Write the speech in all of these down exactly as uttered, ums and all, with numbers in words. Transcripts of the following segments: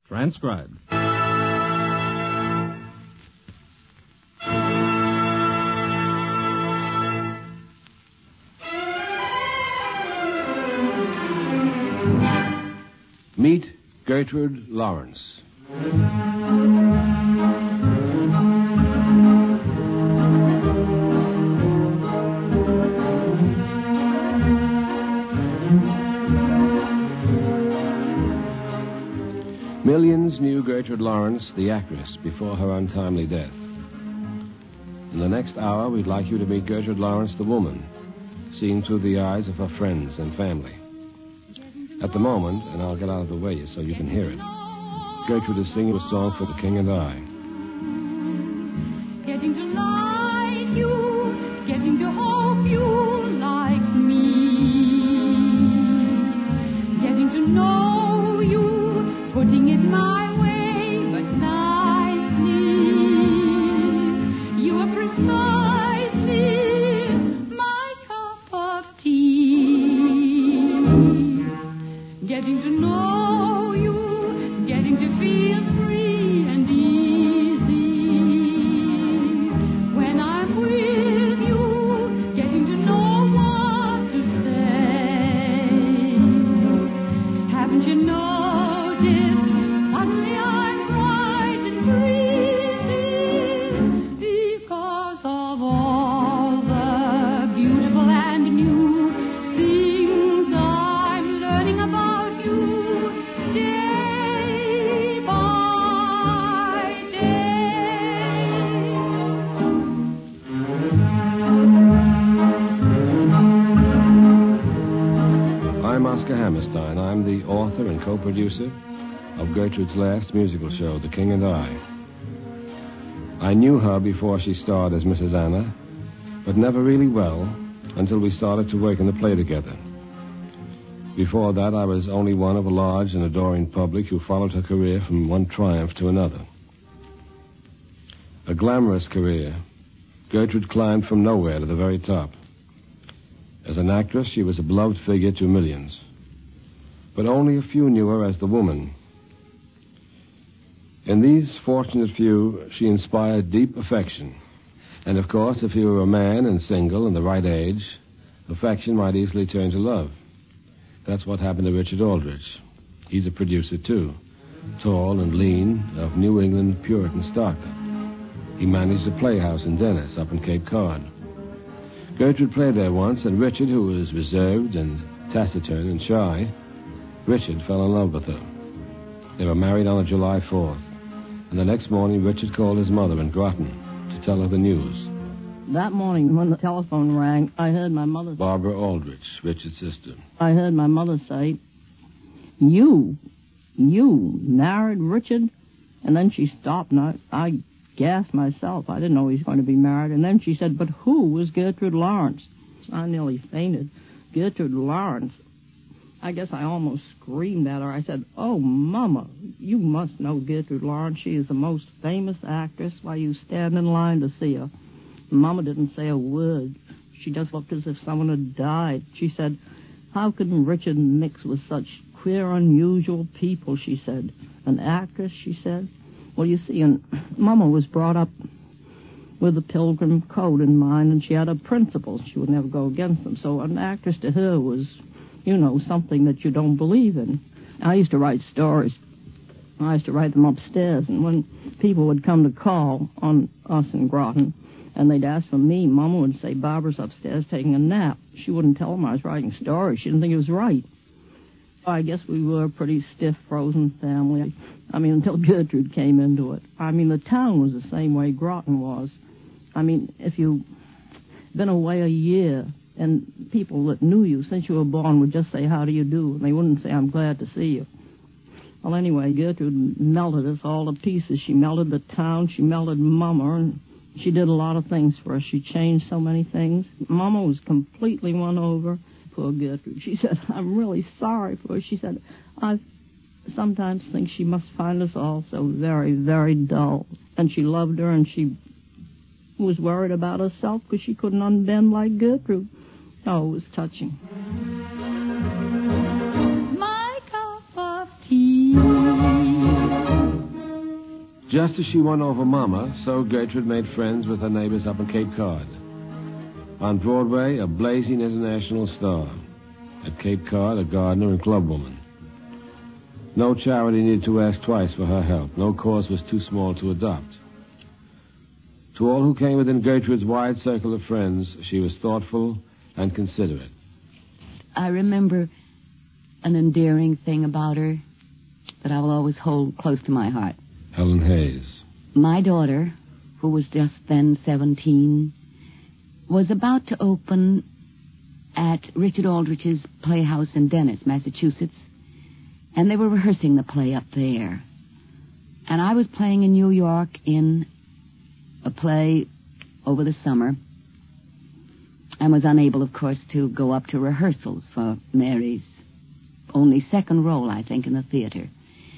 Transcribed. Meet Gertrude Lawrence. Millions knew Gertrude Lawrence, the actress, before her untimely death. In the next hour, we'd like you to meet Gertrude Lawrence, the woman, seen through the eyes of her friends and family. At the moment, and I'll get out of the way so you can hear it, Gertrude is singing a song for the King and I. Getting to like you, getting to hope you like me, getting to know you, putting it my way, but nicely. You are precisely my cup of tea. Getting to know you, getting to feel free and easy. When I'm with you, getting to know what to say. Haven't you noticed, suddenly I'm bright and breezy because of all the beautiful and new things I'm learning about you day by day. I'm Oscar Hammerstein. I'm the author and co-producer of Gertrude's last musical show, The King and I. I knew her before she starred as Missus Anna, but never really well until we started to work in the play together. Before that, I was only one of a large and adoring public who followed her career from one triumph to another. A glamorous career, Gertrude climbed from nowhere to the very top. As an actress, she was a beloved figure to millions. But only a few knew her as the woman. In these fortunate few, she inspired deep affection. And of course, if you were a man and single and the right age, affection might easily turn to love. That's what happened to Richard Aldrich. He's a producer, too. Tall and lean, of New England Puritan stock. He managed a playhouse in Dennis, up in Cape Cod. Gertrude played there once, and Richard, who was reserved and taciturn and shy, Richard fell in love with her. They were married on a July fourth, and the next morning Richard called his mother in Groton to tell her the news. That morning when the telephone rang, I heard my mother... Barbara Aldrich, Richard's sister. I heard my mother say, You, you married Richard? And then she stopped, and I, I gasped myself. I didn't know he was going to be married. And then she said, But who was Gertrude Lawrence? I nearly fainted. Gertrude Lawrence. I guess I almost screamed at her. I said, Oh, Mama, you must know Gertrude Lawrence. She is the most famous actress. Why, you stand in line to see her. Mama didn't say a word. She just looked as if someone had died. She said, How can Richard mix with such queer, unusual people, she said. An actress, she said. Well, you see, and Mama was brought up with the Pilgrim Code in mind, and she had her principles. She would never go against them. So an actress to her was, you know, something that you don't believe in. I used to write stories. I used to write them upstairs, and when people would come to call on us in Groton, and they'd ask for me, Mama would say, Barbara's upstairs taking a nap. She wouldn't tell them I was writing stories. She didn't think it was right. I guess we were a pretty stiff, frozen family. I mean, until Gertrude came into it. I mean, the town was the same way Groton was. I mean, if you'd been away a year, and people that knew you since you were born would just say, How do you do? And they wouldn't say, I'm glad to see you. Well, anyway, Gertrude melted us all to pieces. She melted the town. She melted Mama, and she did a lot of things for us. She changed so many things. Mama was completely won over. Poor Gertrude. She said, I'm really sorry for her. She said, I sometimes think she must find us all so very, very dull. And she loved her, and she was worried about herself because she couldn't unbend like Gertrude. Oh, it was touching. My cup of tea. Just as she won over Mama, so Gertrude made friends with her neighbors up in Cape Cod. On Broadway, a blazing international star. At Cape Cod, a gardener and clubwoman. No charity needed to ask twice for her help. No cause was too small to adopt. To all who came within Gertrude's wide circle of friends, she was thoughtful and considerate. I remember an endearing thing about her that I will always hold close to my heart. Helen Hayes. My daughter, who was just then seventeen, was about to open at Richard Aldrich's Playhouse in Dennis, Massachusetts, and they were rehearsing the play up there. And I was playing in New York in a play over the summer and was unable, of course, to go up to rehearsals for Mary's only second role, I think, in the theater.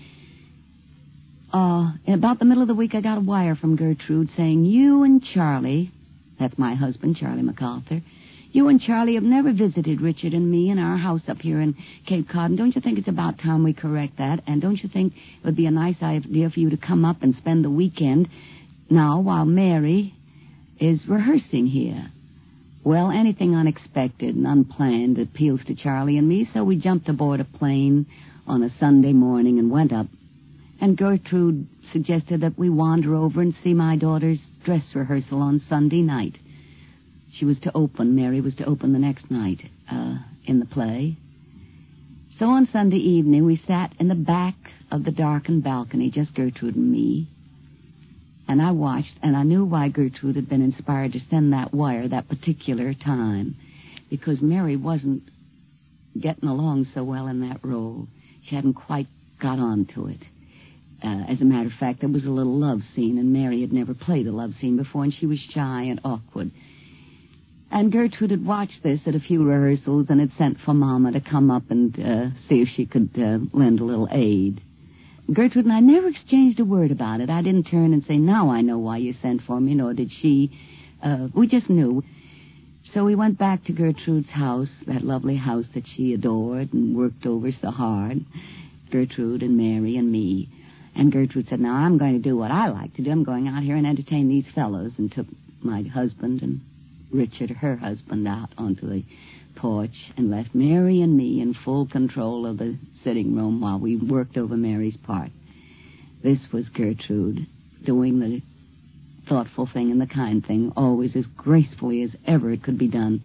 Uh, in about the middle of the week, I got a wire from Gertrude saying, you and Charlie, that's my husband, Charlie MacArthur, you and Charlie have never visited Richard and me in our house up here in Cape Cod, and don't you think it's about time we correct that? And don't you think it would be a nice idea for you to come up and spend the weekend now while Mary is rehearsing here? Well, anything unexpected and unplanned appeals to Charlie and me, so we jumped aboard a plane on a Sunday morning and went up. And Gertrude suggested that we wander over and see my daughter's dress rehearsal on Sunday night. She was to open, Mary was to open the next night uh, in the play. So on Sunday evening, we sat in the back of the darkened balcony, just Gertrude and me. And I watched, and I knew why Gertrude had been inspired to send that wire that particular time, because Mary wasn't getting along so well in that role. She hadn't quite got on to it. Uh, as a matter of fact, there was a little love scene, and Mary had never played a love scene before, and she was shy and awkward. And Gertrude had watched this at a few rehearsals and had sent for Mama to come up and uh, see if she could uh, lend a little aid. Gertrude and I never exchanged a word about it. I didn't turn and say, now I know why you sent for me, nor did she. Uh, we just knew. So we went back to Gertrude's house, that lovely house that she adored and worked over so hard, Gertrude and Mary and me. And Gertrude said, now I'm going to do what I like to do. I'm going out here and entertain these fellows, and took my husband and Richard, her husband, out onto the porch and left Mary and me in full control of the sitting room while we worked over Mary's part. This was Gertrude doing the thoughtful thing and the kind thing, always as gracefully as ever it could be done.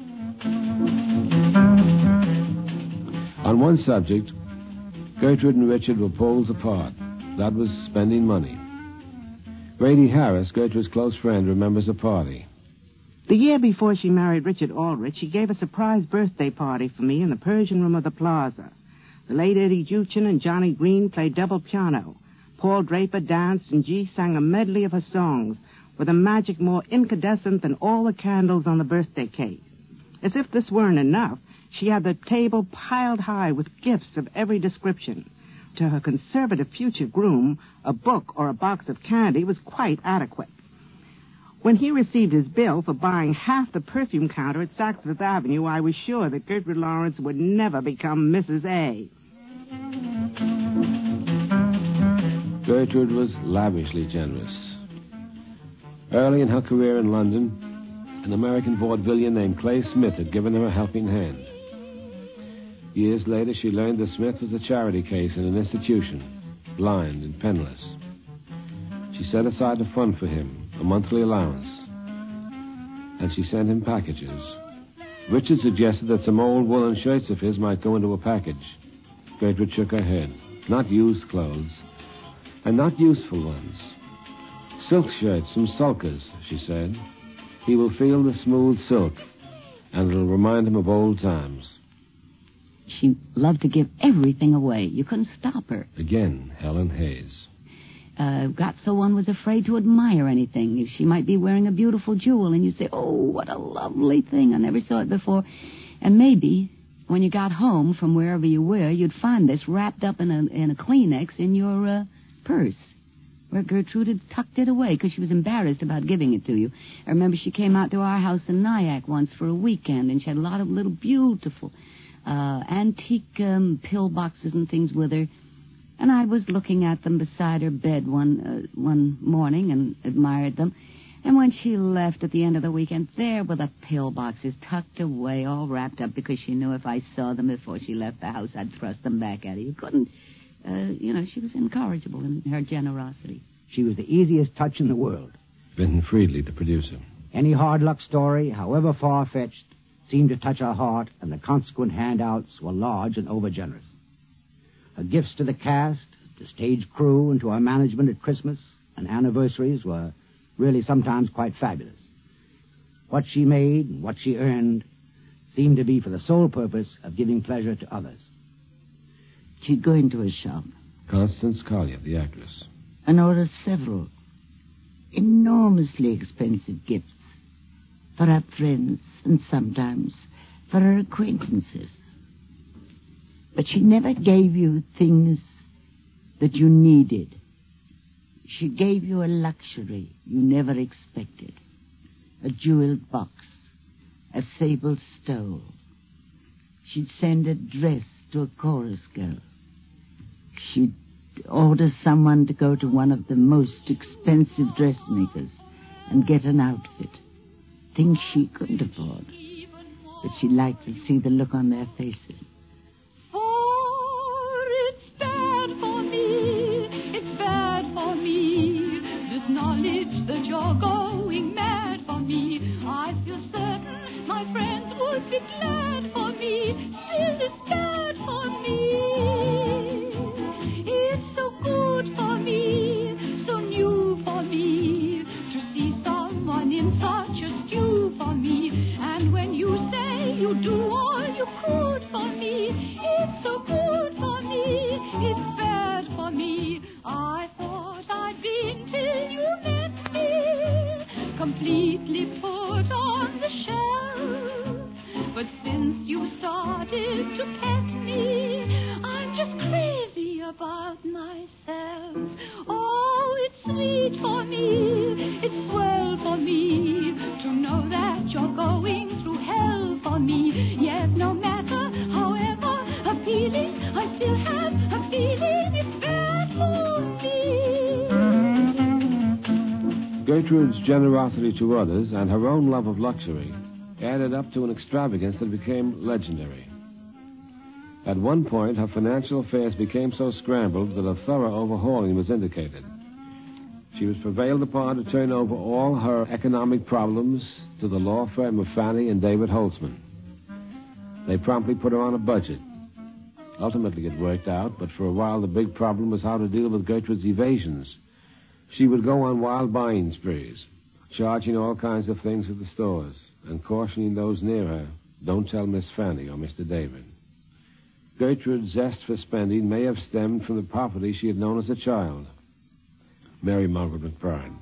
On one subject, Gertrude and Richard were poles apart. That was spending money. Grady Harris, Gertrude's close friend, remembers a party. The year before she married Richard Aldrich, she gave a surprise birthday party for me in the Persian room of the Plaza. The late Eddie Juchin and Johnny Green played double piano. Paul Draper danced, and G sang a medley of her songs with a magic more incandescent than all the candles on the birthday cake. As if this weren't enough, she had the table piled high with gifts of every description. To her conservative future groom, a book or a box of candy was quite adequate. When he received his bill for buying half the perfume counter at Saks Fifth Avenue, I was sure that Gertrude Lawrence would never become Missus A. Gertrude was lavishly generous. Early in her career in London, an American vaudevillian named Clay Smith had given her a helping hand. Years later, she learned that Smith was a charity case in an institution, blind and penniless. She set aside a fund for him, a monthly allowance, and she sent him packages. Richard suggested that some old woolen shirts of his might go into a package. Gertrude shook her head. Not used clothes, and not useful ones. Silk shirts from Sulkers, she said. He will feel the smooth silk, and it'll remind him of old times. She loved to give everything away. You couldn't stop her. Again, Helen Hayes. Uh, got so one was afraid to admire anything. If she might be wearing a beautiful jewel, and you'd say, oh, what a lovely thing. I never saw it before. And maybe when you got home from wherever you were, you'd find this wrapped up in a, in a Kleenex in your uh, purse, where Gertrude had tucked it away because she was embarrassed about giving it to you. I remember she came out to our house in Nyack once for a weekend, and she had a lot of little beautiful uh, antique um, pill boxes and things with her. And I was looking at them beside her bed one uh, one morning and admired them. And when she left at the end of the weekend, there were the pill boxes tucked away, all wrapped up, because she knew if I saw them before she left the house, I'd thrust them back at her. You couldn't, uh, you know, she was incorrigible in her generosity. She was the easiest touch in the world. Benton Friedley, the producer. Any hard luck story, however far-fetched, seemed to touch her heart, and the consequent handouts were large and overgenerous. Her gifts to the cast, to stage crew, and to our management at Christmas and anniversaries were really sometimes quite fabulous. What she made and what she earned seemed to be for the sole purpose of giving pleasure to others. She'd go into a shop Constance Collier, the actress. and order several enormously expensive gifts for her friends and sometimes for her acquaintances. But she never gave you things that you needed. She gave you a luxury you never expected. A jeweled box, a sable stole. She'd send a dress to a chorus girl. She'd order someone to go to one of the most expensive dressmakers and get an outfit. Things she couldn't afford. But she liked to see the look on their faces. For it's bad for me, it's bad for me, this knowledge that you're going mad for me. I feel certain my friends would be glad for me, still it's bad for me. It's so good for me, so new for me, to see someone in such a stew for me. And when you say you do all you could for me, it's so good for me, it's bad for me. I thought I'd been till you met me, completely put on the shelf. But since you started to pet me, I'm just crazy about myself. Oh, it's sweet for me, it's swell for me, to know that you're going through hell for me. Yet no matter, however appealing, I still have a feeling it's bad for me. Gertrude's generosity to others and her own love of luxury added up to an extravagance that became legendary. At one point, her financial affairs became so scrambled that a thorough overhauling was indicated. She was prevailed upon to turn over all her economic problems to the law firm of Fanny and David Holtzman. They promptly put her on a budget. Ultimately, it worked out, but for a while the big problem was how to deal with Gertrude's evasions. She would go on wild buying sprees, charging all kinds of things at the stores, and cautioning those near her, don't tell Miss Fanny or Mister David. Gertrude's zest for spending may have stemmed from the poverty she had known as a child. Mary Margaret McBride.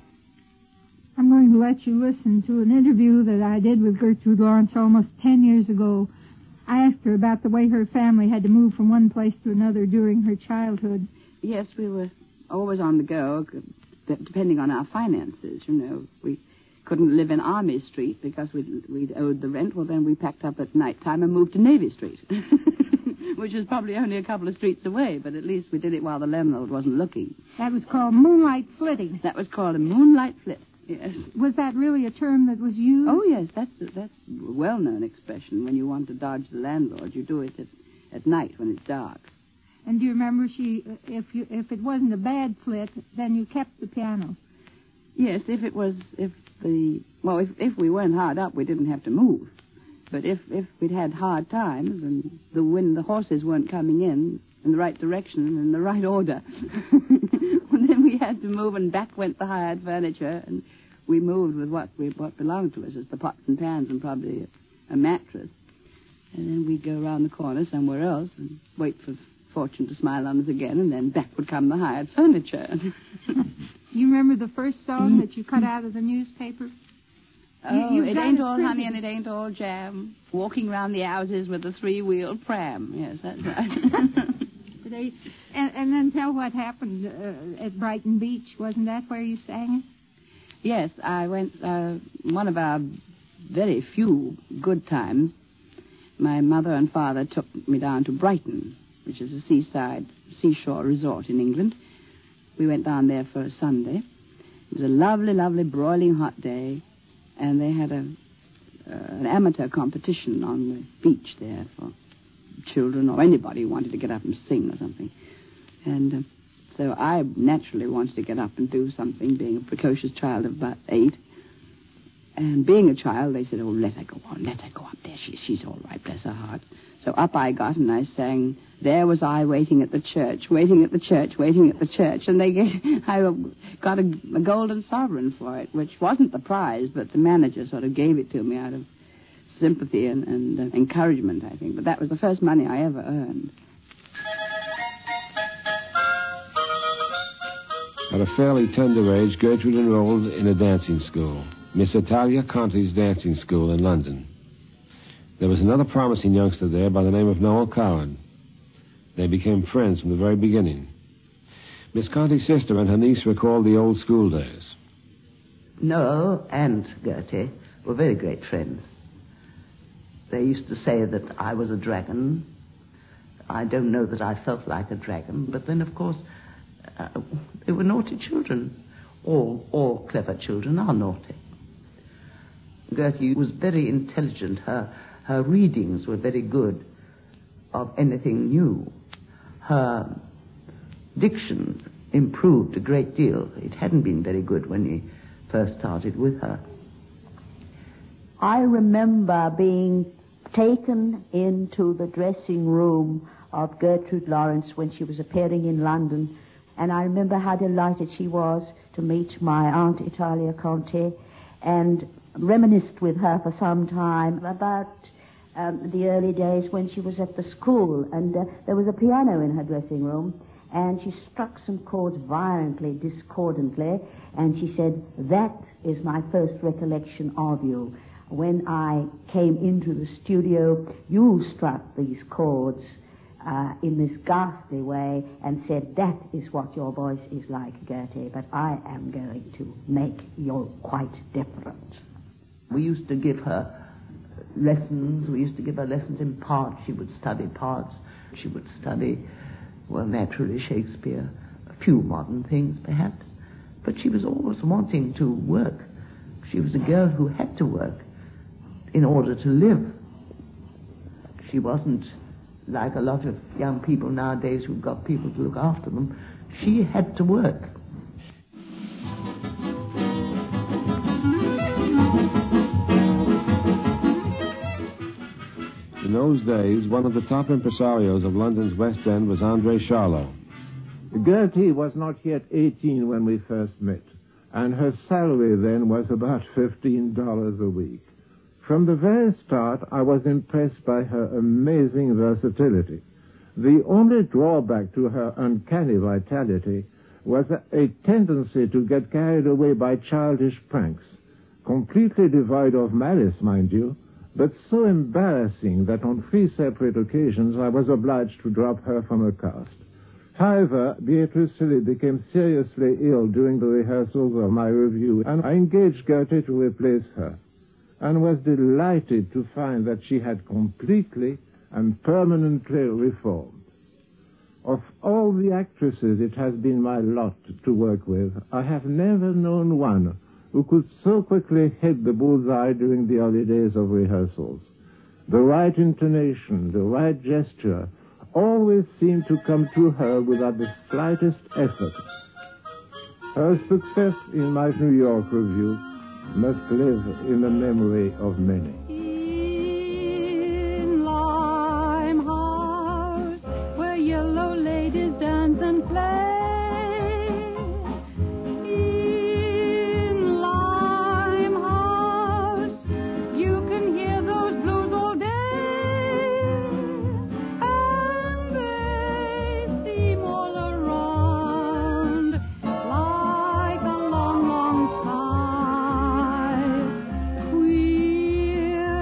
I'm going to let you listen to an interview that I did with Gertrude Lawrence almost ten years ago. I asked her about the way her family had to move from one place to another during her childhood. Yes, we were always on the go, depending on our finances, you know. We couldn't live in Army Street because we'd, we'd owed the rent. Well, then we packed up at night time and moved to Navy Street, which was probably only a couple of streets away, but at least we did it while the landlord wasn't looking. That was called moonlight flitting. That was called a moonlight flit, yes. Was that really a term that was used? Oh, yes, that's a, that's a well-known expression. When you want to dodge the landlord, you do it at, at night when it's dark. And do you remember she, if you, if it wasn't a bad flit, then you kept the piano? Yes, if it was, if the, well, if, if we weren't hard up, we didn't have to move. But if, if we'd had hard times and the wind, the horses weren't coming in in the right direction and in the right order, well, then we had to move, and back went the hired furniture, and we moved with what we, what belonged to us, as the pots and pans and probably a, a mattress. And then we'd go around the corner somewhere else and wait for fortune to smile on us again, and then back would come the hired furniture. You remember the first song that you cut out of the newspaper? Oh, you, it got ain't it all printed. honey and it ain't all jam. Walking round the houses with a three-wheeled pram. Yes, that's right. They, and, and then tell what happened uh, at Brighton Beach. Wasn't that where you sang it? Yes, I went, uh, one of our very few good times, my mother and father took me down to Brighton which is a seaside, seashore resort in England. We went down there for a Sunday. It was a lovely, lovely, broiling hot day, and they had a uh, an amateur competition on the beach there for children or anybody who wanted to get up and sing or something. And uh, so I naturally wanted to get up and do something, being a precocious child of about eight. And being a child, they said, oh, let her go on, let her go up there. She's, she's all right, bless her heart. So up I got, and I sang, there was I waiting at the church, waiting at the church, waiting at the church. And they gave, I got a, a golden sovereign for it, which wasn't the prize, but the manager sort of gave it to me out of sympathy and, and uh, encouragement, I think. But that was the first money I ever earned. At a fairly tender age, Gertrude enrolled in a dancing school, Miss Italia Conti's dancing school in London. There was another promising youngster there by the name of Noel Coward. They became friends from the very beginning. Miss Conti's sister and her niece recalled the old school days. Noel and Gertie were very great friends. They used to say that I was a dragon. I don't know that I felt like a dragon, but then, of course, uh, they were naughty children. All, all clever children are naughty. Gertie was very intelligent. Her, her readings were very good of anything new. Her diction improved a great deal. It hadn't been very good when we first started with her. I remember being taken into the dressing room of Gertrude Lawrence when she was appearing in London, and I remember how delighted she was to meet my Aunt Italia Conti, and reminisced with her for some time about um, the early days when she was at the school, and uh, there was a piano in her dressing room, and she struck some chords violently, discordantly, and she said, that is my first recollection of you. When I came into the studio, you struck these chords uh, in this ghastly way and said, that is what your voice is like, Gertie, but I am going to make you quite different. We used to give her lessons. We used to give her lessons in parts. She would study parts. She would study, well, naturally Shakespeare, a few modern things, perhaps. But she was always wanting to work. She was a girl who had to work in order to live. She wasn't like a lot of young people nowadays who've got people to look after them. She had to work. In those days, one of the top impresarios of London's West End was Andre Charlot. Gertie was not yet eighteen when we first met, and her salary then was about fifteen dollars a week. From the very start, I was impressed by her amazing versatility. The only drawback to her uncanny vitality was a tendency to get carried away by childish pranks, completely devoid of malice, mind you, but so embarrassing that on three separate occasions I was obliged to drop her from a cast. However, Beatrice Silly became seriously ill during the rehearsals of my review, and I engaged Gertie to replace her, and was delighted to find that she had completely and permanently reformed. Of all the actresses it has been my lot to work with, I have never known one who could so quickly hit the bullseye during the early days of rehearsals. The right intonation, the right gesture, always seemed to come to her without the slightest effort. Her success in my New York review must live in the memory of many. In Limehouse, where yellow ladies dance and play. Queer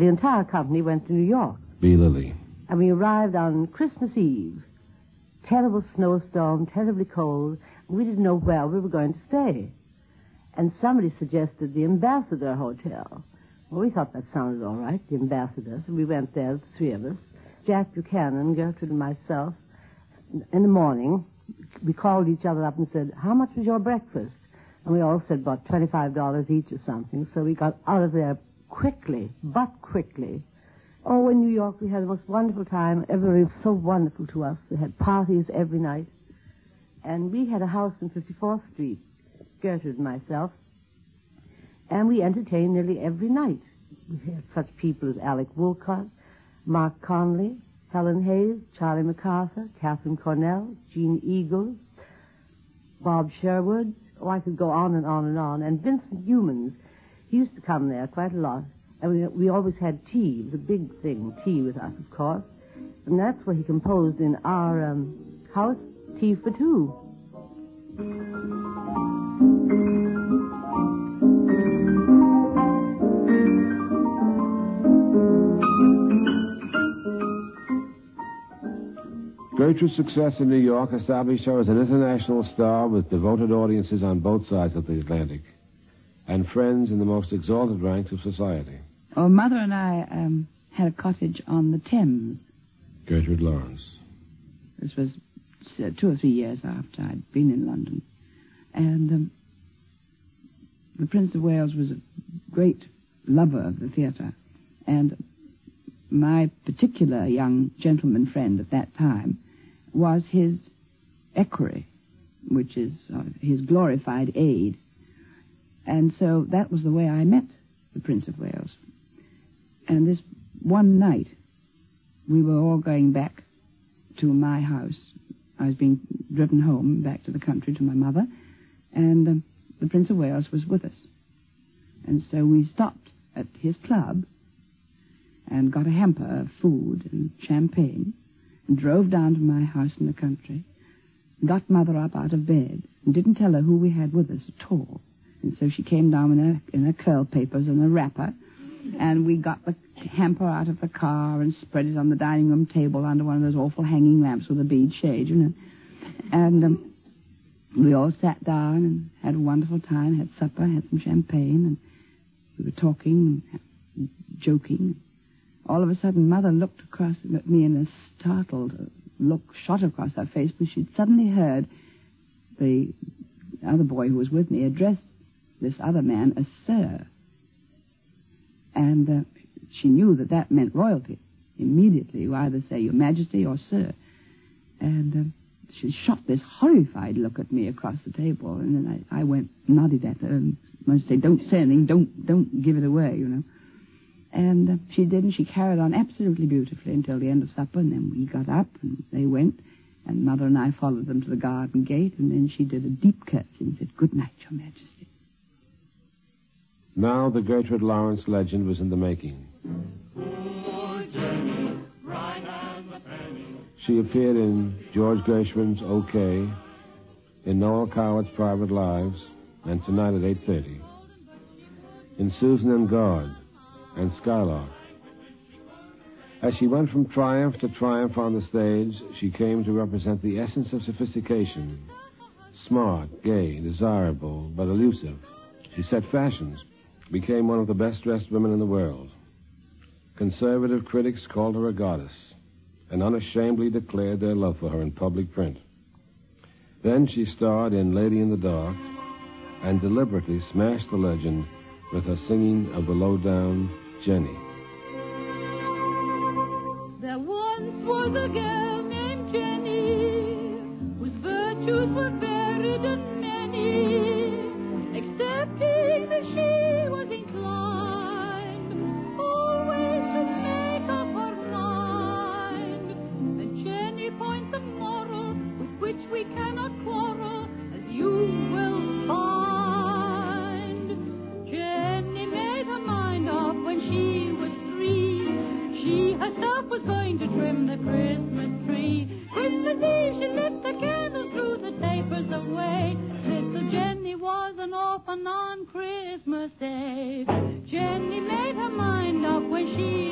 the entire company went to New York. B. Lilly. And we arrived on Christmas Eve. Terrible snowstorm, terribly cold. We didn't know where we were going to stay. And somebody suggested the Ambassador Hotel. Well, we thought that sounded all right, the Ambassador. So we went there, the three of us, Jack Buchanan, Gertrude, and myself. In the morning, we called each other up and said, how much was your breakfast? And we all said about twenty-five dollars each or something. So we got out of there quickly, but quickly. Oh, in New York, we had the most wonderful time. Everybody was so wonderful to us. We had parties every night. And we had a house in fifty-fourth Street, Gertrude and myself. And we entertained nearly every night. We had such people as Alec Woolcott, Mark Conley, Helen Hayes, Charlie MacArthur, Catherine Cornell, Jean Eagles, Bob Sherwood. Oh, I could go on and on and on. And Vincent Humans, he used to come there quite a lot. And we, we always had tea. It was a big thing, tea with us, of course. And that's where he composed in our um, house, Tea for Two. Gertrude's success in New York established her as an international star with devoted audiences on both sides of the Atlantic and friends in the most exalted ranks of society. Oh, Mother and I um, had a cottage on the Thames. Gertrude Lawrence. This was uh, two or three years after I'd been in London. And um, the Prince of Wales was a great lover of the theatre. And my particular young gentleman friend at that time was his equerry, which is uh, his glorified aide. And so that was the way I met the Prince of Wales. And this one night, we were all going back to my house. I was being driven home back to the country to my mother, and um, the Prince of Wales was with us. And so we stopped at his club and got a hamper of food and champagne and drove down to my house in the country, got Mother up out of bed, and didn't tell her who we had with us at all. And so she came down in her, in her curl papers and a wrapper, and we got the hamper out of the car and spread it on the dining room table under one of those awful hanging lamps with a bead shade, you know. And um, we all sat down and had a wonderful time, had supper, had some champagne, and we were talking and joking. All of a sudden, Mother looked across at me and a startled look shot across her face, because she'd suddenly heard the other boy who was with me address this other man as Sir. And uh, she knew that that meant royalty. Immediately, you either say Your Majesty or Sir. And uh, she shot this horrified look at me across the table, and then I, I went, nodded at her, and I said, don't say anything, don't, don't give it away, you know. And uh, she did, and she carried on absolutely beautifully until the end of supper, and then we got up, and they went, and Mother and I followed them to the garden gate, and then she did a deep curtsy and said, good night, Your Majesty. Now the Gertrude Lawrence legend was in the making. She appeared in George Gershwin's OK, in Noel Cowart's Private Lives, and tonight at eight thirty. In Susan and God, and Skylark. As she went from triumph to triumph on the stage, she came to represent the essence of sophistication. Smart, gay, desirable, but elusive. She set fashions, became one of the best-dressed women in the world. Conservative critics called her a goddess, and unashamedly declared their love for her in public print. Then she starred in Lady in the Dark, and deliberately smashed the legend with her singing of the low-down Jenny. There once was a girl named Jenny, whose virtues were varied and many, excepting that she was inclined always to make up her mind. And Jenny points a moral with which we cannot quarrel, as you will find. Jenny made her mind up when she was three. She herself was going to trim the Christmas tree. Christmas Eve she lit the candles, threw the tapers away. Little Jenny was an orphan on Christmas Day. Jenny made her mind up when she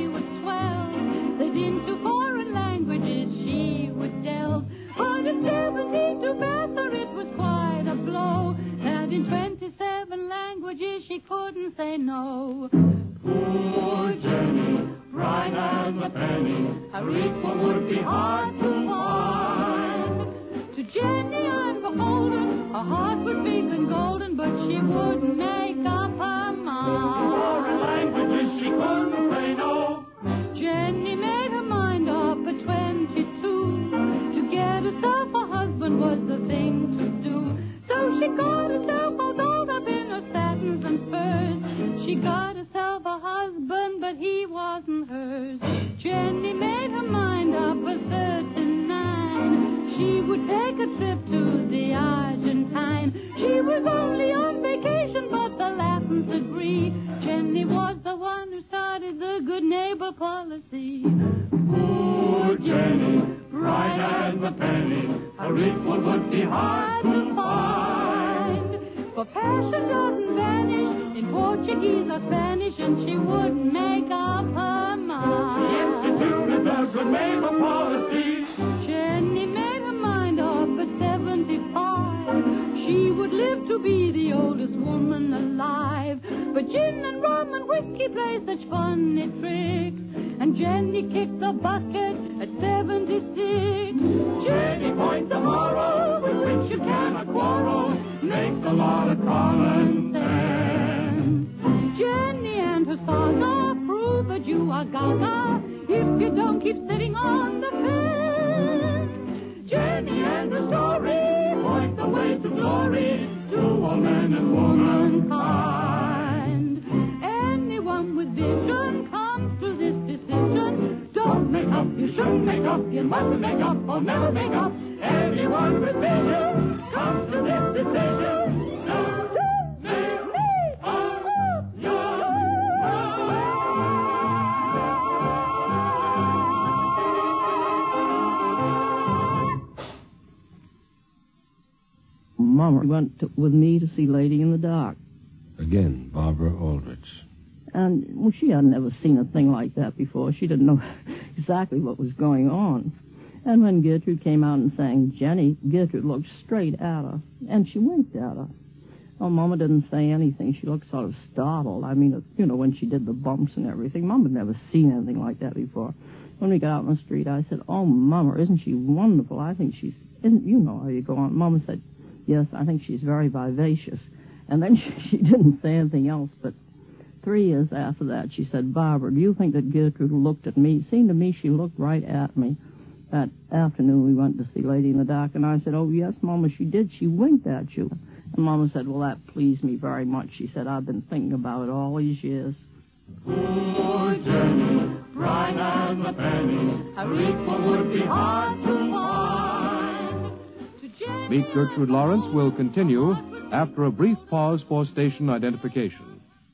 say no. Poor Jenny, bright as a penny, her equal would be hard to find. To Jenny I'm beholden, her heart was big and golden, but she wouldn't make up her mind. Foreign languages she couldn't say no. Jenny made her mind up at twenty-two. To get herself a husband was the thing to do. So she got herself all dolled up in her satins and furs. She got herself a husband, but he wasn't hers. Jenny made her mind up at thirty-nine. She would take a trip to the Argentine. She was only on vacation, but the Latins agree. Jenny was the one who started the good neighbor policy. Poor Jenny, bright as a penny, her equal would be hard to find. For passion doesn't vanish in Portuguese or Spanish, and she wouldn't make up her mind. She instituted the good neighbor policy. Jenny made her mind up at seventy-five. She would live to be the oldest woman alive. But gin and rum and whiskey play such funny tricks, and Jenny kicked the bucket at seventy-six. Jenny points the moral with which you cannot quarrel, makes a lot of common sense. Jenny and her saga prove that you are gaga if you don't keep sitting on the fence. Jenny and her story point the way to glory to all men and womankind. Anyone with vision comes to this decision. Don't make up, you shouldn't make up, you mustn't make up, or never make up. Anyone with vision comes to this decision. Don't make up your Mama went to, with me to see Lady in the Dark. Again, Barbara Aldrich. And well, she had never seen a thing like that before. She didn't know exactly what was going on. And when Gertrude came out and sang Jenny, Gertrude looked straight at her, and she winked at her. Oh, Mama didn't say anything. She looked sort of startled. I mean, you know, when she did the bumps and everything. Mama had never seen anything like that before. When we got out in the street, I said, oh, Mama, isn't she wonderful? I think she's, isn't, you know how you go on. Mama said, yes, I think she's very vivacious. And then she, she didn't say anything else, but three years after that, she said, Barbara, do you think that Gertrude looked at me? It seemed to me she looked right at me. That afternoon, we went to see Lady in the Dark, and I said, oh, yes, Mama, she did. She winked at you. And Mama said, well, that pleased me very much. She said, I've been thinking about it all these years. Poor Jenny, bright as a penny, her equal would be hard to find. To Meet Gertrude Lawrence will continue after a brief pause for station identification.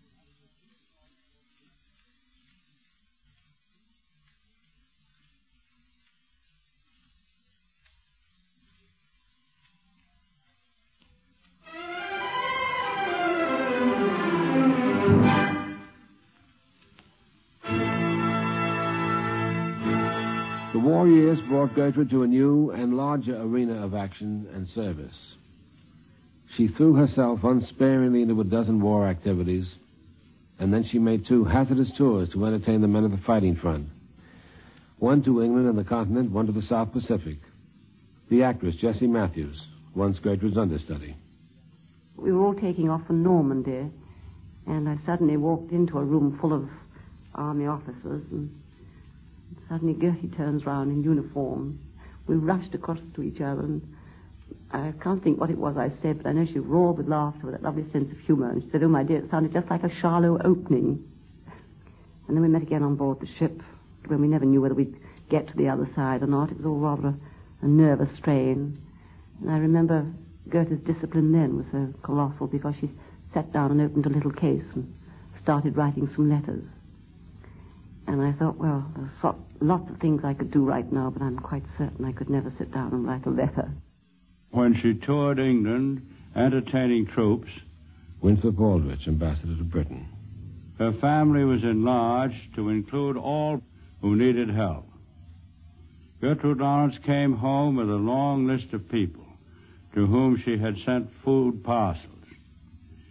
The war years brought Gertrude to a new and larger arena of action and service. She threw herself unsparingly into a dozen war activities, and then she made two hazardous tours to entertain the men of the fighting front. One to England and the continent, one to the South Pacific. The actress, Jessie Matthews, once Gertrude's understudy. We were all taking off for Normandy, and I suddenly walked into a room full of army officers, and suddenly Gertie turns round in uniform. We rushed across to each other, and I can't think what it was I said, but I know she roared with laughter with that lovely sense of humour, and she said, oh, my dear, it sounded just like a Charlot opening. And then we met again on board the ship, when we never knew whether we'd get to the other side or not. It was all rather a, a nervous strain. And I remember Gertie's discipline then was so colossal, because she sat down and opened a little case and started writing some letters. And I thought, well, there's so, lots of things I could do right now, but I'm quite certain I could never sit down and write a letter. When she toured England, entertaining troops, Winthrop Aldrich, ambassador to Britain. Her family was enlarged to include all who needed help. Gertrude Lawrence came home with a long list of people to whom she had sent food parcels.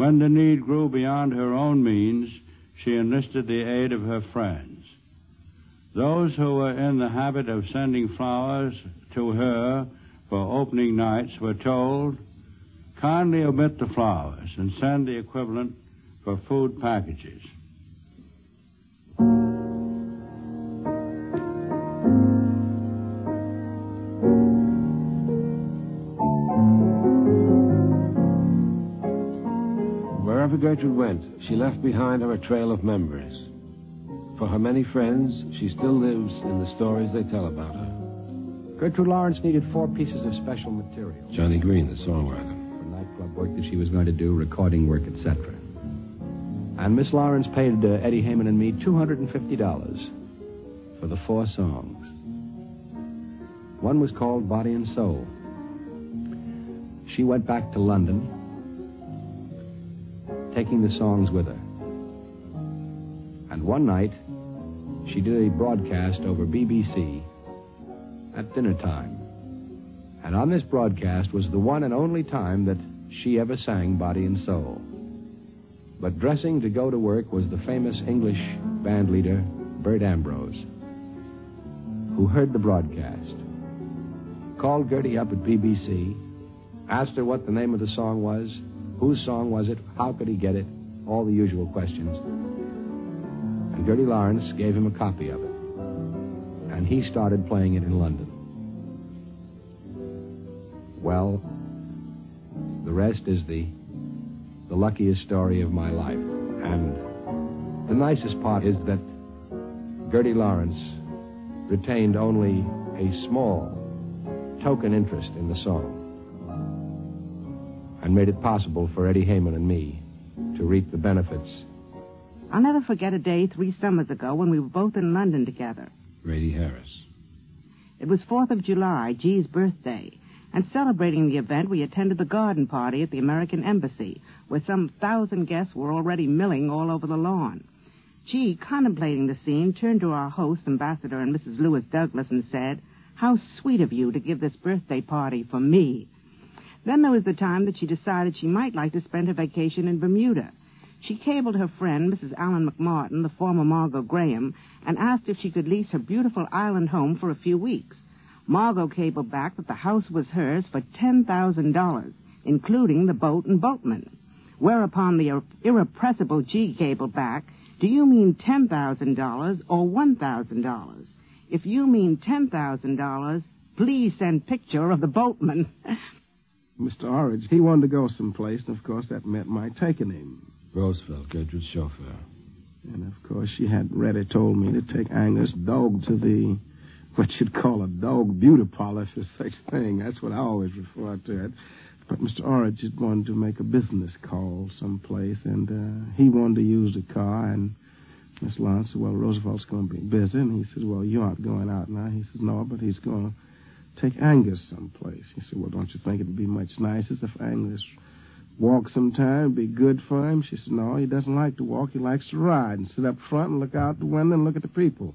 When the need grew beyond her own means, she enlisted the aid of her friends. Those who were in the habit of sending flowers to her for opening nights were told, kindly omit the flowers and send the equivalent for food packages. Wherever Gertrude went, she left behind her a trail of memories. For her many friends, she still lives in the stories they tell about her. Gertrude Lawrence needed four pieces of special material. Johnny Green, the songwriter. For nightclub work that she was going to do, recording work, et cetera. And Miss Lawrence paid uh, Eddie Heyman and me two hundred fifty dollars for the four songs. One was called Body and Soul. She went back to London, taking the songs with her. And one night, she did a broadcast over B B C at dinner time. And on this broadcast was the one and only time that she ever sang Body and Soul. But dressing to go to work was the famous English band leader, Bert Ambrose, who heard the broadcast, called Gertie up at B B C, asked her what the name of the song was, whose song was it, how could he get it, all the usual questions. And Gertie Lawrence gave him a copy of it. And he started playing it in London. Well, the rest is the the luckiest story of my life. And the nicest part is that Gertie Lawrence retained only a small token interest in the song and made it possible for Eddie Heyman and me to reap the benefits. I'll never forget a day three summers ago when we were both in London together. Grady Harris. It was fourth of July, G's birthday, and celebrating the event, we attended the garden party at the American Embassy, where some thousand guests were already milling all over the lawn. G, contemplating the scene, turned to our host, Ambassador and Missus Lewis Douglas, and said, "How sweet of you to give this birthday party for me." Then there was the time that she decided she might like to spend her vacation in Bermuda. She cabled her friend, Missus Allen McMartin, the former Margot Graham, and asked if she could lease her beautiful island home for a few weeks. Margot cabled back that the house was hers for ten thousand dollars, including the boat and boatman. Whereupon the ir- irrepressible G cabled back, "Do you mean ten thousand dollars or one thousand dollars? If you mean ten thousand dollars, please send picture of the boatman." Mister Orridge, he wanted to go someplace, and of course that meant my taking him. Roosevelt, Gertrude's chauffeur. And of course she had ready told me to take Angus' dog to the, what you'd call a dog beauty parlor, if there's such thing. That's what I always refer to it. But Mister Orridge had wanted to make a business call someplace, and uh, he wanted to use the car, and Miss Lawrence said, "Well, Roosevelt's going to be busy." And he said, "Well, you aren't going out now." He says, "No, but he's going to take Angus someplace." He said, "Well, don't you think it'd be much nicer if Angus walk sometime? It'd be good for him?" She said, "No, he doesn't like to walk. He likes to ride and sit up front and look out the window and look at the people."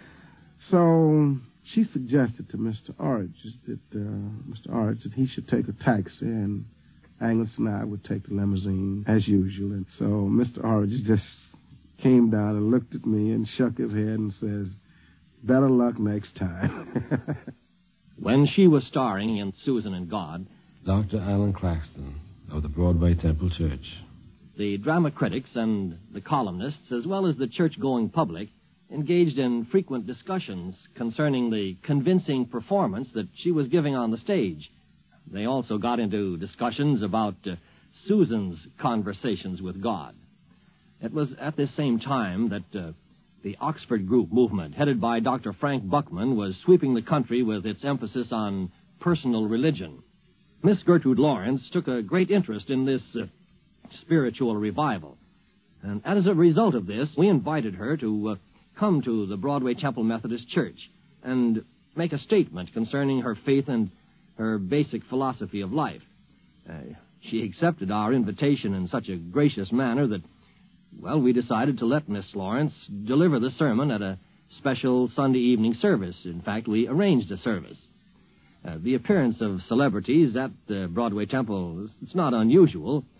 So she suggested to Mister Orridge that uh, Mister Orridge that he should take a taxi, and Angus and I would take the limousine as usual. And so Mister Orridge just came down and looked at me and shook his head and says, "Better luck next time." When she was starring in Susan and God, Doctor Alan Claxton of the Broadway Temple Church. The drama critics and the columnists, as well as the church-going public, engaged in frequent discussions concerning the convincing performance that she was giving on the stage. They also got into discussions about uh, Susan's conversations with God. It was at this same time that uh, the Oxford Group movement, headed by Doctor Frank Buckman, was sweeping the country with its emphasis on personal religion. Miss Gertrude Lawrence took a great interest in this uh, spiritual revival. And as a result of this, we invited her to uh, come to the Broadway Temple Methodist Church and make a statement concerning her faith and her basic philosophy of life. Uh, she accepted our invitation in such a gracious manner that, well, we decided to let Miss Lawrence deliver the sermon at a special Sunday evening service. In fact, we arranged a service. Uh, the appearance of celebrities at the Broadway Temple, it's not unusual.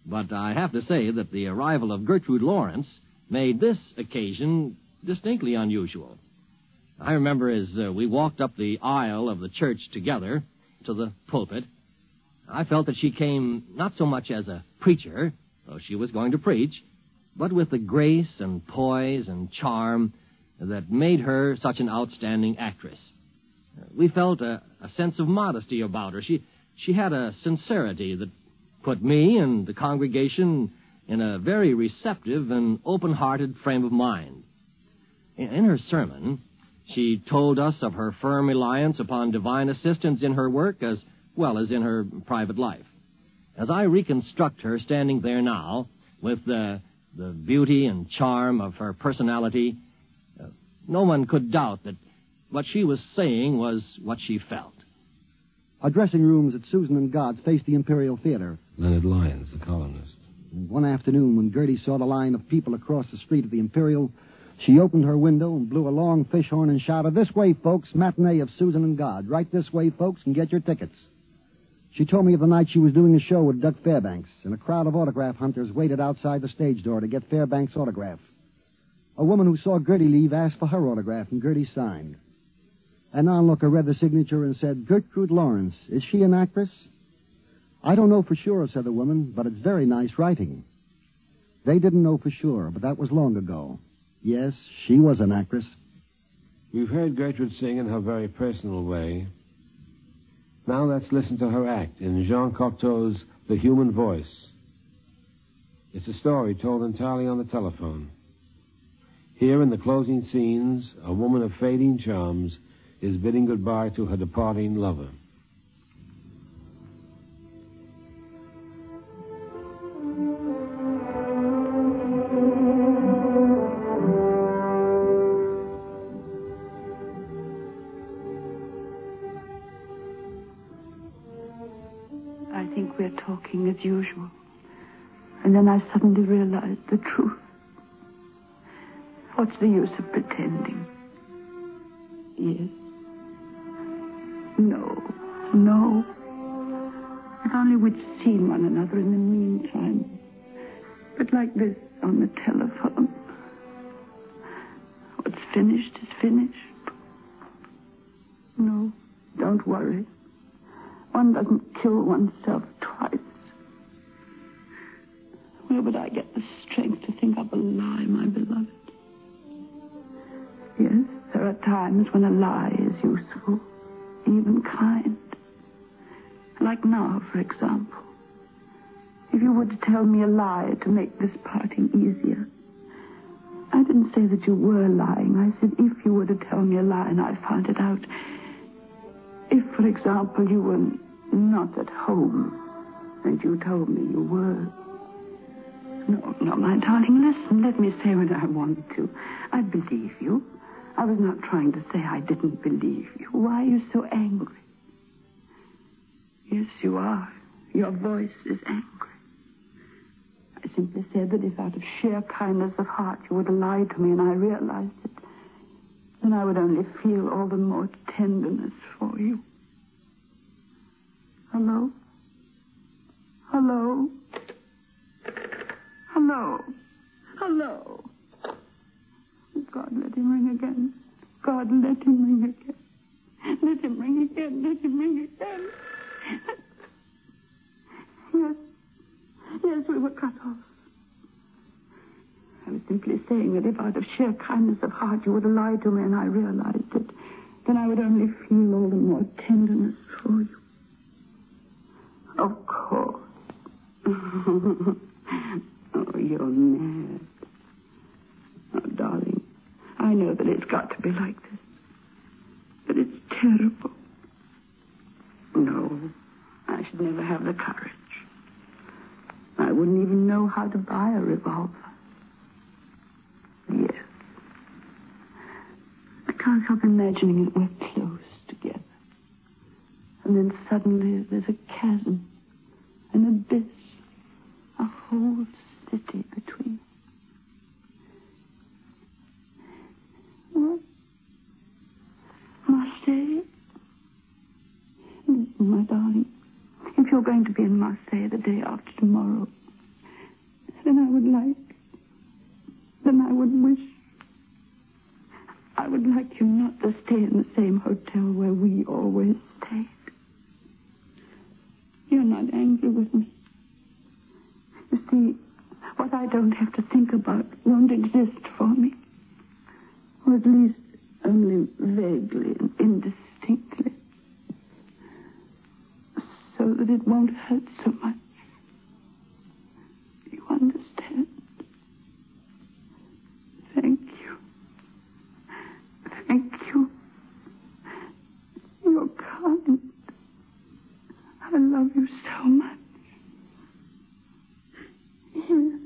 But I have to say that the arrival of Gertrude Lawrence made this occasion distinctly unusual. I remember as uh, we walked up the aisle of the church together to the pulpit, I felt that she came not so much as a preacher, though she was going to preach, but with the grace and poise and charm that made her such an outstanding actress. We felt a, a sense of modesty about her. She, she had a sincerity that put me and the congregation in a very receptive and open-hearted frame of mind. In, in her sermon, she told us of her firm reliance upon divine assistance in her work as well as in her private life. As I reconstruct her standing there now, with the, the beauty and charm of her personality, uh, no one could doubt that what she was saying was what she felt. Our dressing rooms at Susan and God's faced the Imperial Theater. Leonard Lyons, the columnist. One afternoon, when Gertie saw the line of people across the street of the Imperial, she opened her window and blew a long fish horn and shouted, "This way, folks, matinee of Susan and God. Right this way, folks, and get your tickets." She told me of the night she was doing a show with Doug Fairbanks, and a crowd of autograph hunters waited outside the stage door to get Fairbanks' autograph. A woman who saw Gertie leave asked for her autograph, and Gertie signed. An onlooker read the signature and said, "Gertrude Lawrence. Is she an actress?" "I don't know for sure," said the woman, "but it's very nice writing." They didn't know for sure, but that was long ago. Yes, she was an actress. We've heard Gertrude sing in her very personal way. Now let's listen to her act in Jean Cocteau's The Human Voice. It's a story told entirely on the telephone. Here in the closing scenes, a woman of fading charms is bidding goodbye to her departing lover. I think we're talking as usual. And then I suddenly realized the truth. What's the use of pretending? Yes. No. No. If only we'd seen one another in the meantime. But like this on the telephone. What's finished is finished. No, don't worry. One doesn't kill oneself twice. Where would I get the strength to think up a lie, my beloved? Yes, there are times when a lie is useful, even kind. Like now, for example. If you were to tell me a lie to make this parting easier. I didn't say that you were lying. I said if you were to tell me a lie and I found it out. If, for example, you were not at home and you told me you were. No, no, my darling, listen. Let me say what I want to. I believe you. I was not trying to say I didn't believe you. Why are you so angry? Yes, you are. Your voice is angry. I simply said that if out of sheer kindness of heart you would have lied to me and I realized it, then I would only feel all the more tenderness for you. Hello? Hello? Hello? Hello? God, let him ring again. God, let him ring again. Let him ring again. Let him ring again. Yes. Yes, we were cut off. I was simply saying that if out of sheer kindness of heart you would have lied to me and I realized it, then I would only feel all the more tenderness for you. Of course. Oh, you're mad. Oh, darling, I know that it's got to be like this. But it's terrible. No, I should never have the courage. I wouldn't even know how to buy a revolver. Yes. I can't help imagining that we're close together. And then suddenly there's a chasm, an abyss, a whole city between us. What? Marseille? Listen, my darling. If you're going to be in Marseille the day after tomorrow, then I would like, then I would wish, I would like you not to stay in the same hotel where we always stayed. You're not angry with me. You see, what I don't have to think about won't exist for me. Or at least only vaguely and indistinctly. So that it won't hurt so much. You understand? Thank you. Thank you. You're kind. I love you so much. Yes.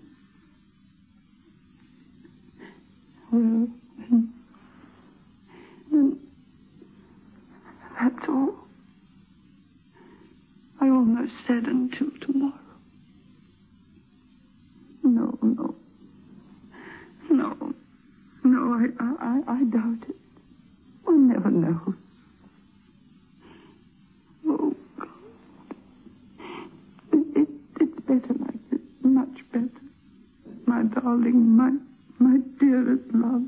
Well, then, then that's all. I almost said until tomorrow. No, no. No. No, I, I, I doubt it. One never knows. Oh, God. It, it, it's better like this. Much better. My darling, my, my dearest love.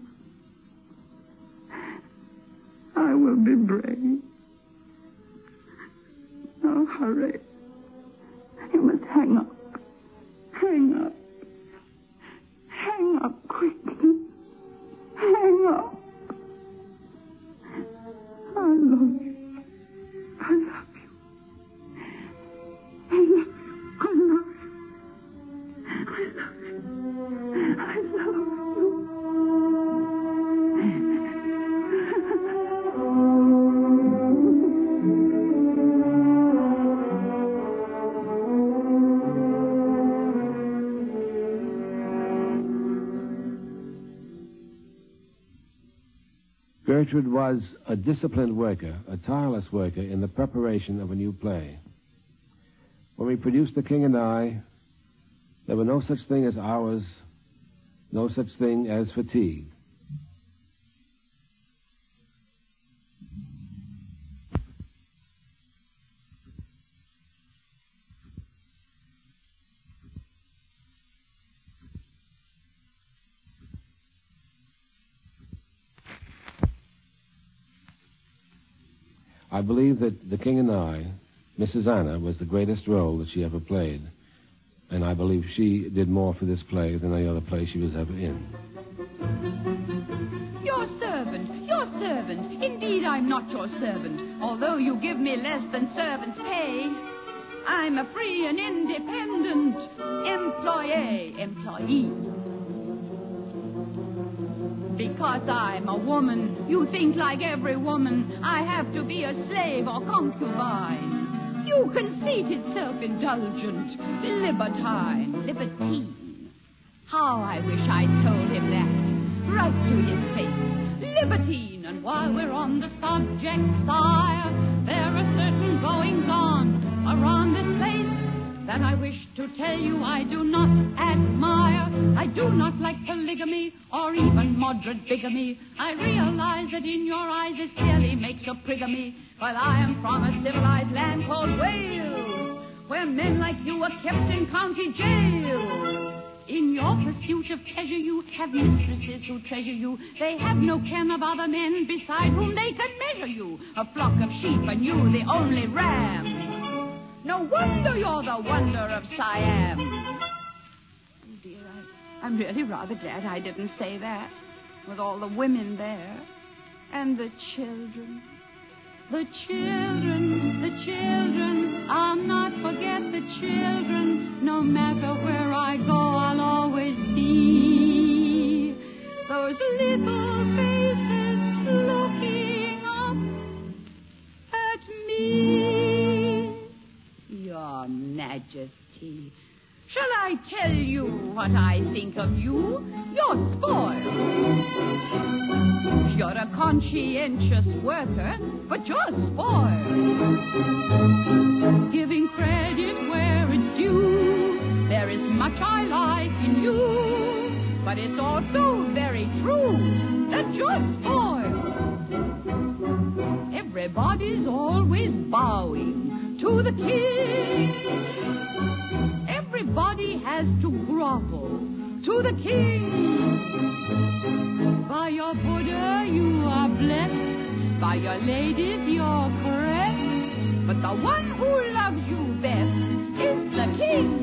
I will be brave. Now hurry. You must hang up. Hang up. Hang up quickly. Hang up. I love you. I love you. I love you. I love you. I love you. I love you. Gertrude was a disciplined worker, a tireless worker in the preparation of a new play. When we produced The King and I, there were no such thing as hours, no such thing as fatigue. I believe that The King and I, Missus Anna, was the greatest role that she ever played. And I believe she did more for this play than any other play she was ever in. Your servant, your servant. Indeed, I'm not your servant, although you give me less than servant's pay. I'm a free and independent employee, employee. Because I'm a woman, you think like every woman I have to be a slave or concubine. You conceited, self-indulgent, libertine, libertine. How I wish I'd told him that, right to his face. Libertine, and while we're on the subject, sire, there are certain goings-on around this place that I wish to tell you I do not admire. I do not like polygamy or even moderate bigamy. I realize that in your eyes this clearly makes a prigamy. But I am from a civilized land called Wales, where men like you are kept in county jail. In your pursuit of pleasure you have mistresses who treasure you. They have no ken of other men beside whom they can measure you. A flock of sheep and you the only ram. No wonder you're the wonder of Siam. Oh, dear, I, I'm really rather glad I didn't say that. With all the women there. And the children. The children, the children. I'll not forget the children. No matter where I go, I'll always see those little faces looking up at me. Your Majesty, shall I tell you what I think of you? You're spoiled. You're a conscientious worker, but you're spoiled. Giving credit where it's due, there is much I like in you, but it's also very true that you're spoiled. Everybody's always bowing to the king. Every everybody has to grovel to the king. By your Buddha you are blessed, by your ladies you're caressed, but the one who loves you best is the king.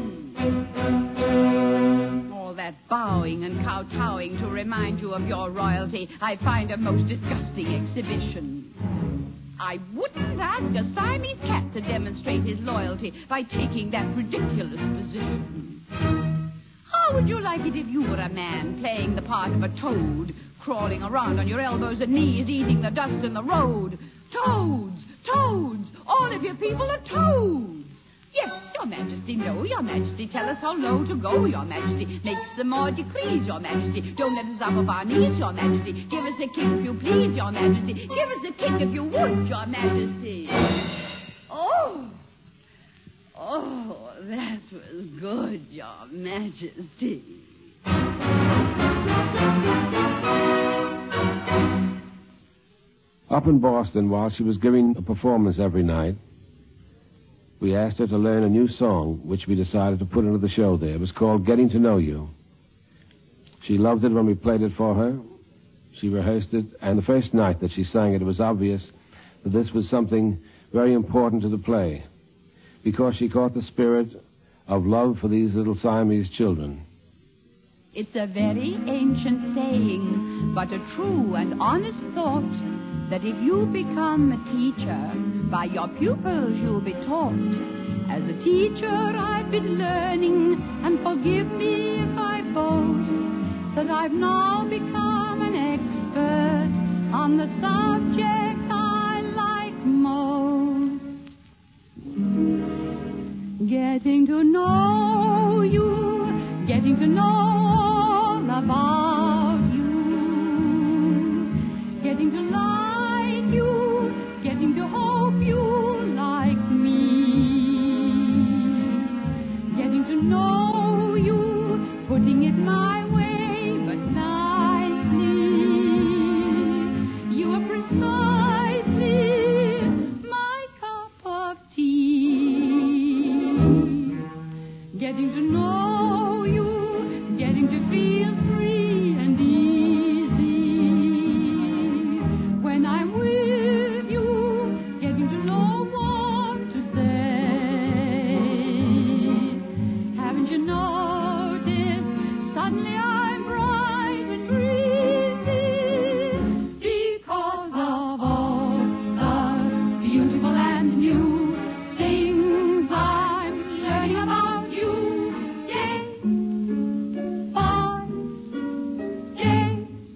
All that bowing and kowtowing to remind you of your royalty I find a most disgusting exhibition. I wouldn't ask a Siamese cat to demonstrate his loyalty by taking that ridiculous position. How would you like it if you were a man playing the part of a toad, crawling around on your elbows and knees, eating the dust in the road? Toads! Toads! All of your people are toads! Yes, your majesty, no, your majesty, tell us how low to go, your majesty. Make some more decrees, your majesty. Don't let us up off our knees, your majesty. Give us a kick if you please, your majesty. Give us a kick if you would, your majesty. Oh, oh, that was good, your majesty. Up in Boston, while she was giving a performance every night, we asked her to learn a new song, which we decided to put into the show there. It was called Getting to Know You. She loved it when we played it for her. She rehearsed it, and the first night that she sang it, it was obvious that this was something very important to the play, because she caught the spirit of love for these little Siamese children. It's a very ancient saying, but a true and honest thought, that if you become a teacher, by your pupils you'll be taught. As a teacher I've been learning, and forgive me if I boast, that I've now become an expert on the subject I like most. Getting to know you, getting to know all about you, getting to like you, getting to hope you like me, getting to know you, putting it my way, but nicely. You are precisely my cup of tea. Getting to know you, getting to feel free and easy. When I'm with you, getting to know what to say. Haven't you noticed? Suddenly I'm bright and breezy, because of all the beautiful and new things I'm learning about you. Day by day.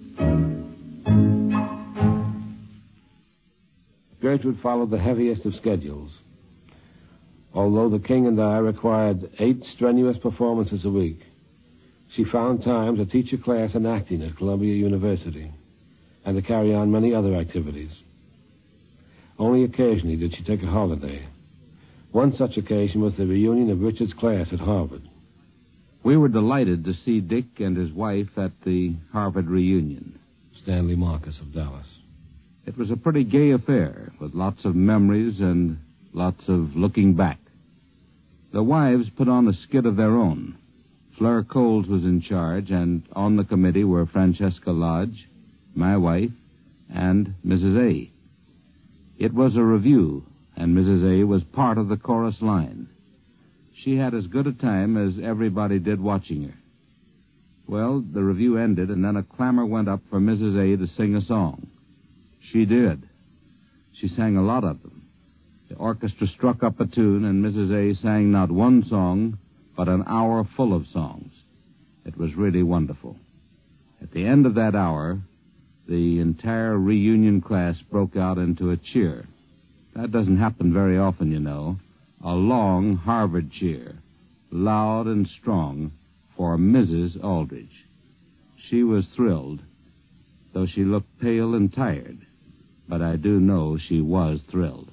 Gertrude followed the heaviest of schedules. Although the king and I required eight strenuous performances a week, she found time to teach a class in acting at Columbia University and to carry on many other activities. Only occasionally did she take a holiday. One such occasion was the reunion of Richard's class at Harvard. We were delighted to see Dick and his wife at the Harvard reunion. Stanley Marcus of Dallas. It was a pretty gay affair, with lots of memories and lots of looking back. The wives put on a skit of their own. Fleur Coles was in charge, and on the committee were Francesca Lodge, my wife, and Missus A. It was a review, and Missus A was part of the chorus line. She had as good a time as everybody did watching her. Well, the review ended, and then a clamor went up for Missus A to sing a song. She did. She sang a lot of them. The orchestra struck up a tune, and Missus A sang not one song, but an hour full of songs. It was really wonderful. At the end of that hour, the entire reunion class broke out into a cheer. That doesn't happen very often, you know. A long Harvard cheer, loud and strong, for Missus Aldrich. She was thrilled, though she looked pale and tired. But I do know she was thrilled.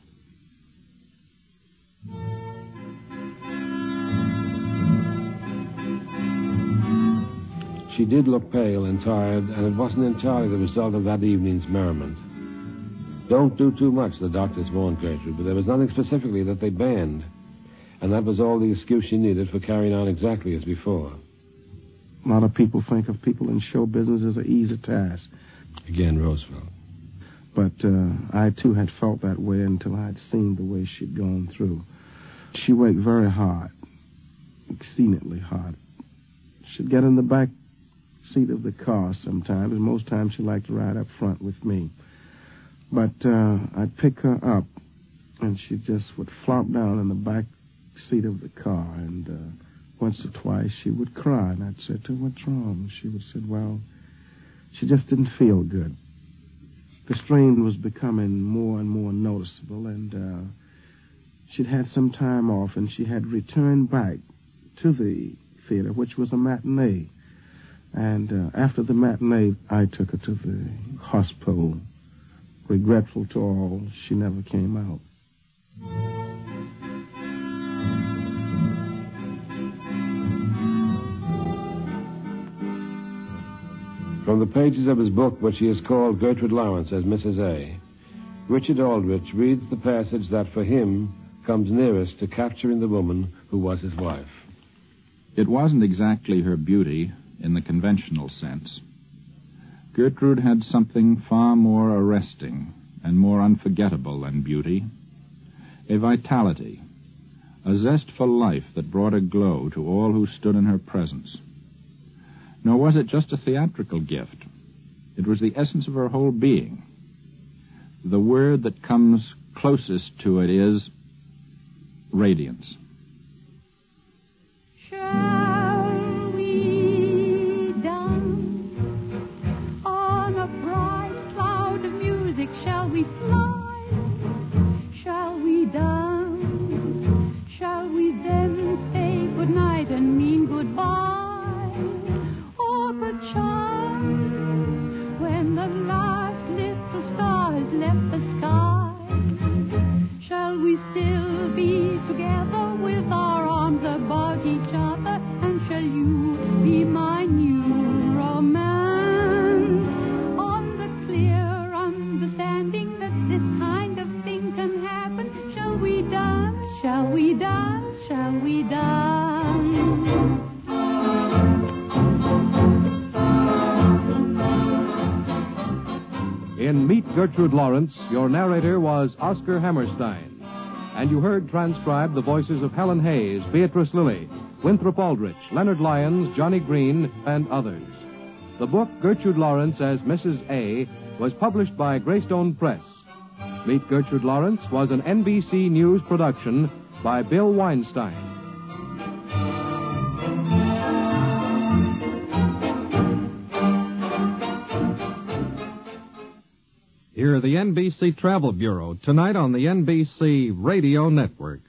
She did look pale and tired, and it wasn't entirely the result of that evening's merriment. Don't do too much, the doctors warned Gertrude, but there was nothing specifically that they banned. And that was all the excuse she needed for carrying on exactly as before. A lot of people think of people in show business as an easy task. Again, Roosevelt. But uh, I, too, had felt that way until I had seen the way she'd gone through. She worked very hard, exceedingly hard. She'd get in the back seat of the car sometimes, and most times she liked to ride up front with me. But uh, I'd pick her up, and she just would flop down in the back seat of the car, and uh, once or twice she would cry, and I'd say to her, "What's wrong?" She would say, "Well, she just didn't feel good." The strain was becoming more and more noticeable, and uh, she'd had some time off, and she had returned back to the theater, which was a matinee. And uh, after the matinee, I took her to the hospital. Regretful to all, she never came out. From the pages of his book, which he has called Gertrude Lawrence as Missus A., Richard Aldrich reads the passage that for him comes nearest to capturing the woman who was his wife. It wasn't exactly her beauty in the conventional sense. Gertrude had something far more arresting and more unforgettable than beauty, a vitality, a zest for life that brought a glow to all who stood in her presence. Nor was it just a theatrical gift. It was the essence of her whole being. The word that comes closest to it is radiance. Shall we dance on a bright cloud of music? Shall we fly? Shall we dance? Shall we then say goodnight and mean goodbye? Or perchance, when the last little star has left the sky, shall we still be together with our arms about each other? And shall you be my new romance? On the clear understanding that this kind of thing can happen, shall we dance? Shall we dance? Shall we dance? In Meet Gertrude Lawrence, your narrator was Oscar Hammerstein. And you heard transcribed the voices of Helen Hayes, Beatrice Lilly, Winthrop Aldrich, Leonard Lyons, Johnny Green, and others. The book Gertrude Lawrence as Missus A was published by Greystone Press. Meet Gertrude Lawrence was an N B C News production by Bill Weinstein. Hear the N B C Travel Bureau tonight on the N B C Radio Network.